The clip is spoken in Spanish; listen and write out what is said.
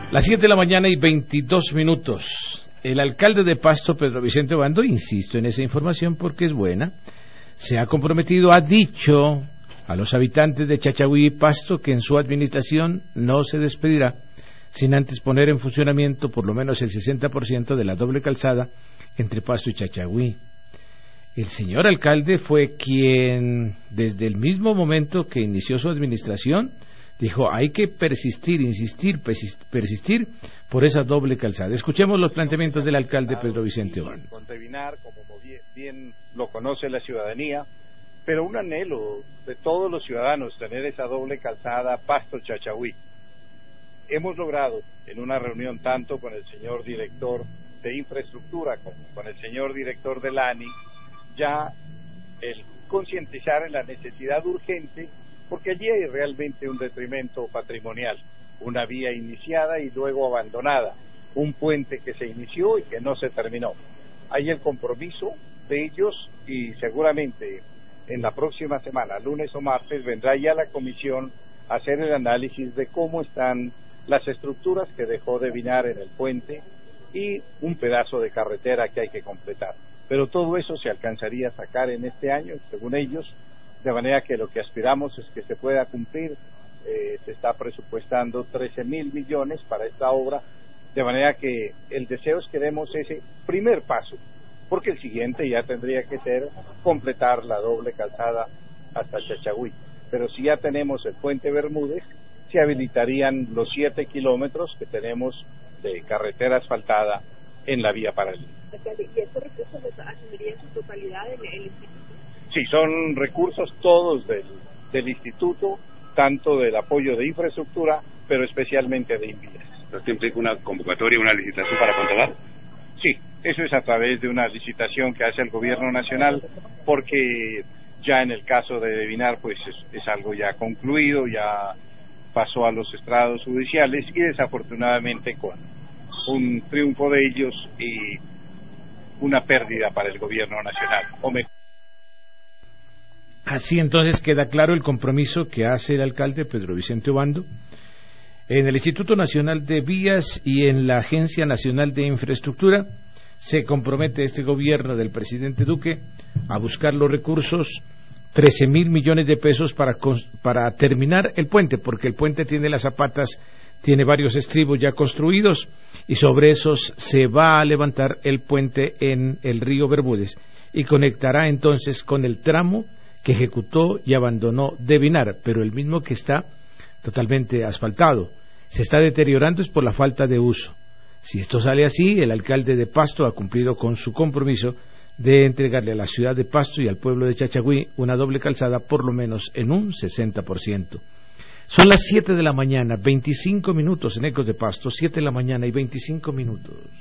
Las 7 de la mañana y 22 minutos. El alcalde de Pasto, Pedro Vicente Obando, insisto en esa información porque es buena, se ha comprometido, ha dicho a los habitantes de Chachagüí y Pasto que en su administración no se despedirá sin antes poner en funcionamiento por lo menos el 60% de la doble calzada entre Pasto y Chachagüí. El señor alcalde fue quien, desde el mismo momento que inició su administración, dijo, hay que persistir, insistir, persistir por esa doble calzada. Escuchemos los planteamientos del alcalde Pedro Vicente Obando. Contavinar, como bien lo conoce la ciudadanía, pero un anhelo de todos los ciudadanos tener esa doble calzada Pasto-Chachagüí. Hemos logrado en una reunión tanto con el señor director de infraestructura como con el señor director del ANI, ya el concientizar en la necesidad urgente, porque allí hay realmente un detrimento patrimonial, una vía iniciada y luego abandonada, un puente que se inició y que no se terminó. Hay el compromiso de ellos y seguramente en la próxima semana, lunes o martes, vendrá ya la comisión a hacer el análisis de cómo están las estructuras que dejó de Vinar en el puente y un pedazo de carretera que hay que completar. Pero todo eso se alcanzaría a sacar en este año, según ellos, de manera que lo que aspiramos es que se pueda cumplir. Se está presupuestando 13.000 millones para esta obra, de manera que el deseo es que demos ese primer paso, porque el siguiente ya tendría que ser completar la doble calzada hasta Chachagüí. Pero si ya tenemos el puente Bermúdez, se habilitarían los 7 kilómetros que tenemos de carretera asfaltada en la vía paralela. ¿Y estos recursos los asumiría en su totalidad el instituto? Sí, son recursos todos del instituto, tanto del apoyo de infraestructura, pero especialmente de Invías. ¿Esto implica una convocatoria, una licitación para contratar? Sí, eso es a través de una licitación que hace el gobierno nacional, porque ya en el caso de Vinar, pues es algo ya concluido, ya pasó a los estrados judiciales y desafortunadamente con un triunfo de ellos y una pérdida para el gobierno nacional. Así entonces queda claro el compromiso que hace el alcalde Pedro Vicente Obando en el Instituto Nacional de Vías y en la Agencia Nacional de Infraestructura. Se compromete este gobierno del presidente Duque a buscar los recursos, 13.000 millones de pesos para terminar el puente, porque el puente tiene las zapatas, tiene varios estribos ya construidos y sobre esos se va a levantar el puente en el río Bermúdez y conectará entonces con el tramo que ejecutó y abandonó de Vinar, pero el mismo que está totalmente asfaltado. Se está deteriorando es por la falta de uso. Si esto sale así, el alcalde de Pasto ha cumplido con su compromiso de entregarle a la ciudad de Pasto y al pueblo de Chachagüí una doble calzada por lo menos en un 60%. Son las 7 de la mañana, 25 minutos en Ecos de Pasto, 7 de la mañana y 25 minutos.